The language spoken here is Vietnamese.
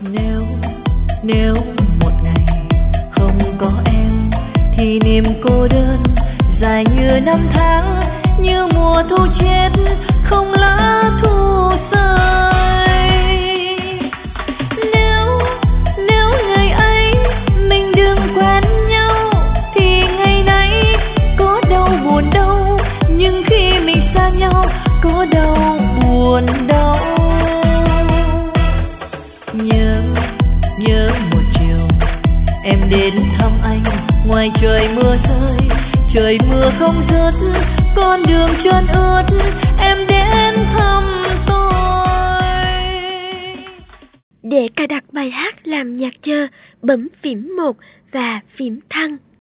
Nếu nếu một ngày không có em thì niềm cô đơn dài như năm tháng, như mùa thu chết không lá thu rơi. Nếu ngày ấy mình đừng quen nhau thì ngày nay có đau buồn đâu, nhưng khi mình xa nhau có đau buồn đâu. Nhớ một chiều em đến thăm anh, ngoài trời mưa rơi, trời mưa không dứt, con đường trơn ướt, em đến thăm tôi. Để cài đặt bài hát làm nhạc chờ, bấm phím 1 và phím thăng.